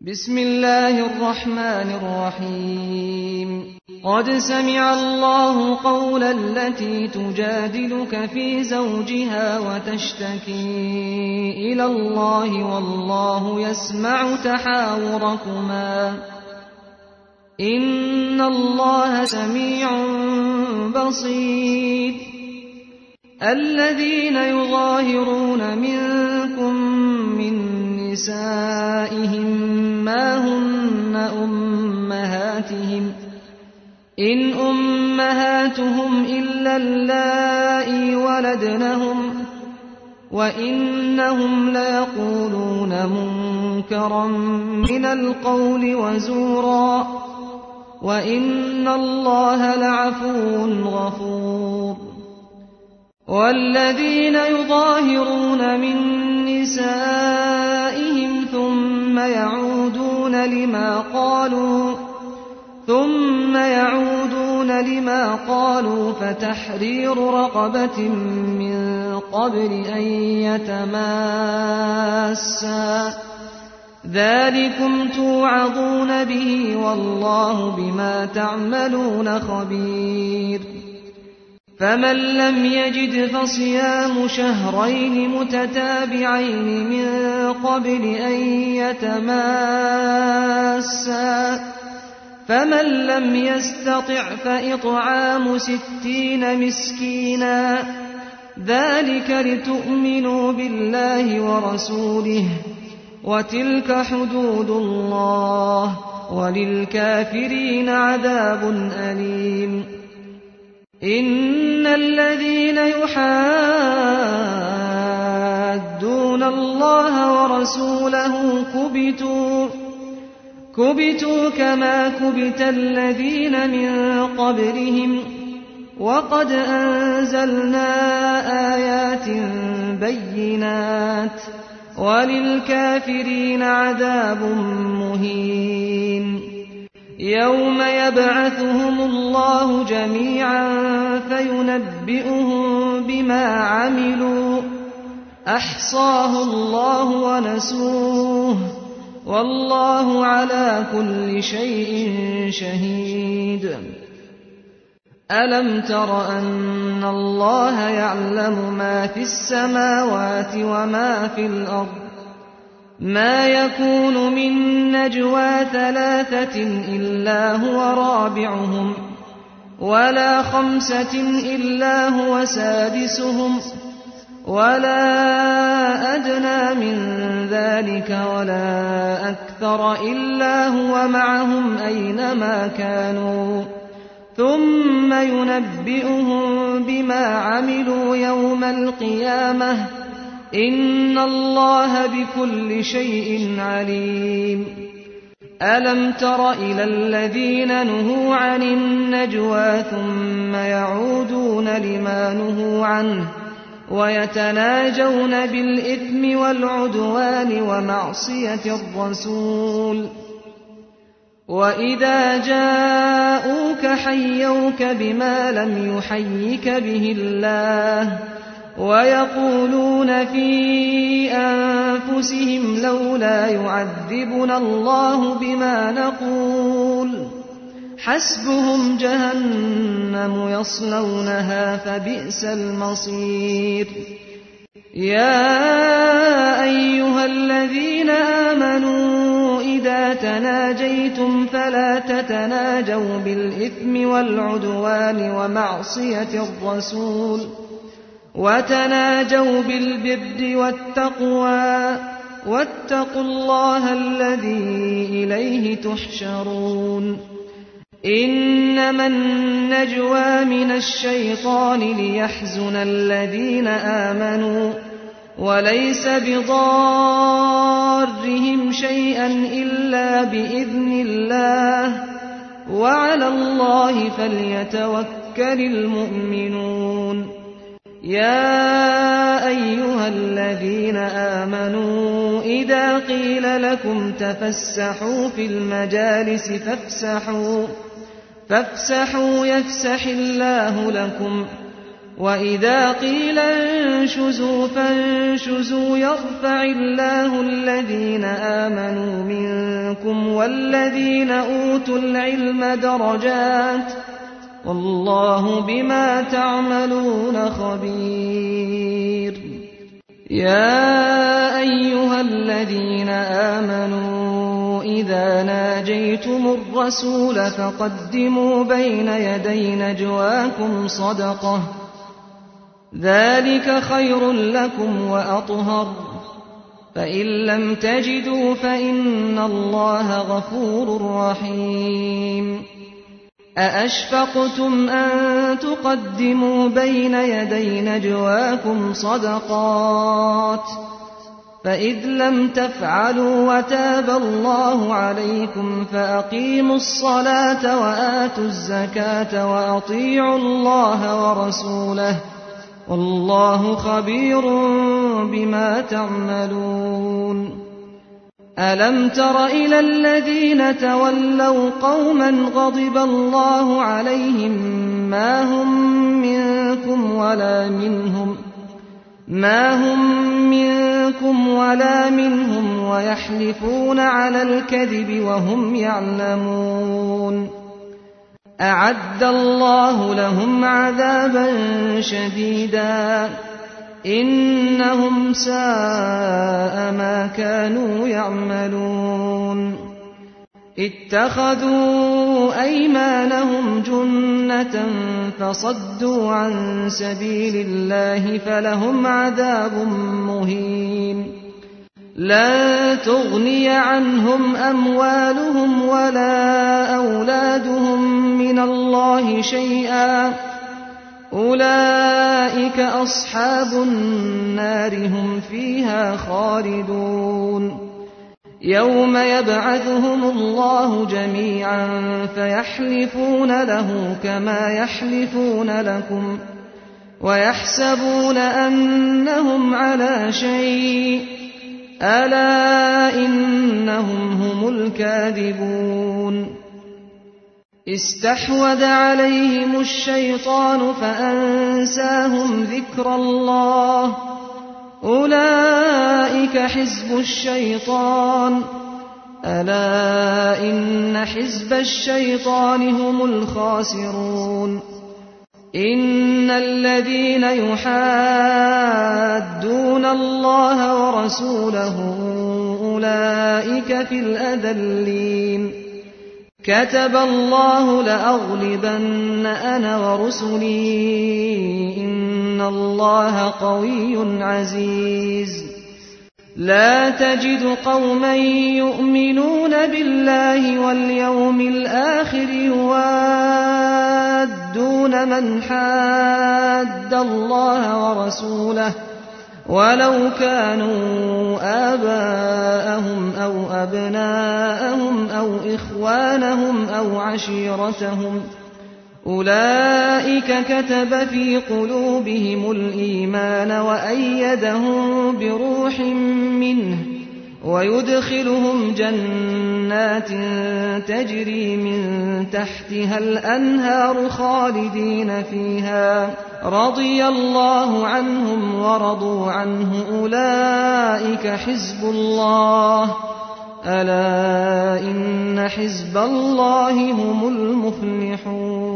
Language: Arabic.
بسم الله الرحمن الرحيم قد سمع الله قول التي تجادلك في زوجها وتشتكي إلى الله والله يسمع تحاوركما إن الله سميع بصير الذين يظاهرون منكم من نسائهم ما هن أمهاتهم إن أمهاتهم إلا اللائي ولدنهم وإنهم ليقولون منكرا من القول وزورا وإن الله لعفو غفور والذين يظاهرون من نسائهم ثم يعودون لما قالوا فتحرير رقبة من قبل أن يتماسا ذلكم توعظون به والله بما تعملون خبير فمن لم يجد فصيام شهرين متتابعين من قبل أن يتماسا فمن لم يستطع فإطعام 60 مسكينا ذلك لتؤمنوا بالله ورسوله وتلك حدود الله وللكافرين عذاب أليم إن الذين يحادون الله ورسوله كبتوا كما كبت الذين من قبلهم وقد أنزلنا آيات بينات وللكافرين عذاب مهين يوم يبعثهم الله جميعا فينبئهم بما عملوا أحصاه الله ونسوه والله على كل شيء شهيد ألم تر أن الله يعلم ما في السماوات وما في الأرض ما يكون من نجوى 3 إلا هو رابعهم ولا 5 إلا هو سادسهم ولا أدنى من ذلك ولا أكثر إلا هو معهم أينما كانوا ثم ينبئهم بما عملوا يوم القيامة إن الله بكل شيء عليم ألم تر إلى الذين نهوا عن النجوى ثم يعودون لما نهوا عنه ويتناجون بالإثم والعدوان ومعصية الرسول وإذا جاءوك حيوك بما لم يحيك به الله ويقولون في أنفسهم لولا يعذبنا الله بما نقول حسبهم جهنم يصلونها فبئس المصير يا أيها الذين آمنوا إذا تناجيتم فلا تتناجوا بالإثم والعدوان ومعصية الرسول وتناجوا بالبر والتقوى واتقوا الله الذي إليه تحشرون إنما النجوى من الشيطان ليحزن الذين آمنوا وليس بضارهم شيئا إلا بإذن الله وعلى الله فليتوكل المؤمنون يا أيها الذين آمنوا إذا قيل لكم تفسحوا في المجالس فافسحوا يفسح الله لكم وإذا قيل انشزوا فانشزوا يرفع الله الذين آمنوا منكم والذين أوتوا العلم درجات والله بما تعملون خبير. يا أيها الذين آمنوا إذا ناجيتم الرسول فقدموا بين يدي نجواكم صدقة ذلك خير لكم وأطهر فإن لم تجدوا فإن الله غفور رحيم. أأشفقتم أن تقدموا بين يدي نجواكم صدقات فإذ لم تفعلوا وتاب الله عليكم فأقيموا الصلاة وآتوا الزكاة وأطيعوا الله ورسوله والله خبير بما تعملون. ألم تر إلى الذين تولوا قوما غضب الله عليهم ما هم منكم ولا منهم ويحلفون على الكذب وهم يعلمون. أعد الله لهم عذابا شديدا إنهم ساء ما كانوا يعملون. اتخذوا أيمانهم جنة فصدوا عن سبيل الله فلهم عذاب مهين. لا تغني عنهم أموالهم ولا أولادهم من الله شيئا أولئك أصحاب النار هم فيها خالدون. يوم يبعثهم الله جميعا فيحلفون له كما يحلفون لكم ويحسبون أنهم على شيء ألا إنهم هم الكاذبون. استحوذ عليهم الشيطان فأنساهم ذكر الله أولئك حزب الشيطان ألا إن حزب الشيطان هم الخاسرون. إن الذين يحادون الله ورسوله أولئك في الأذلين. كتب الله لأغلبن أنا ورسلي إن الله قوي عزيز. لا تجد قوما يؤمنون بالله واليوم الآخر يوادون من حاد الله ورسوله ولو كانوا آباءهم أو أبناءهم أو إخوانهم أو عشيرتهم أولئك كتب في قلوبهم الإيمان وأيدهم بروح منه ويدخلهم جنات تجري من تحتها الأنهار خالدين فيها رضي الله عنهم ورضوا عنه أولئك حزب الله ألا إن حزب الله هم المفلحون.